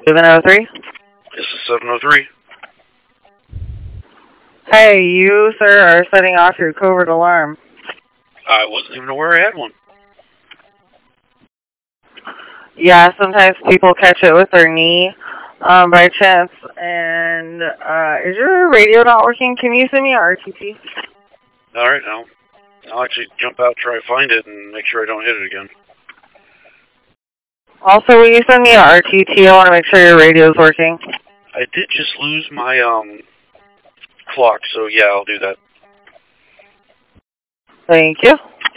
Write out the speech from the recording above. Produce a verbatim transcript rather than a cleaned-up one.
seven oh three? This is seven oh three. Hey, you, sir, are setting off your covert alarm. I wasn't even aware I had one. Yeah, sometimes people catch it with their knee um, by chance. And uh, is your radio not working? Can you send me an R T T? Alright, I'll, I'll actually jump out, try to find it, and make sure I don't hit it again. Also, will you send me an R T T? I want to make sure your radio's working. I did just lose my um clock, so yeah, I'll do that. Thank you.